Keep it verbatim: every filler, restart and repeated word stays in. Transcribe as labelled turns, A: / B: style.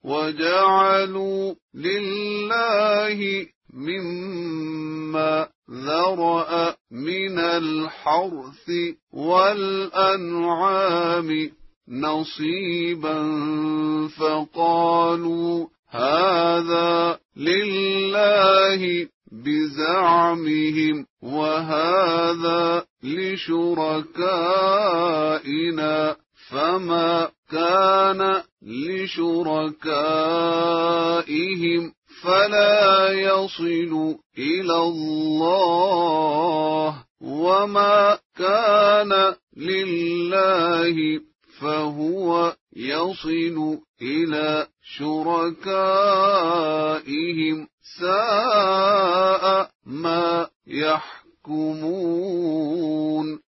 A: وجعلوا لله مما ذرأ من الحرث والأنعام نصيبا فقالوا هذا لله بزعمهم وهذا لشركائنا فما كان لشركائهم فلا يصل إلى الله وما كان لله فهو يصل إلى شركائهم ساء ما يحكمون.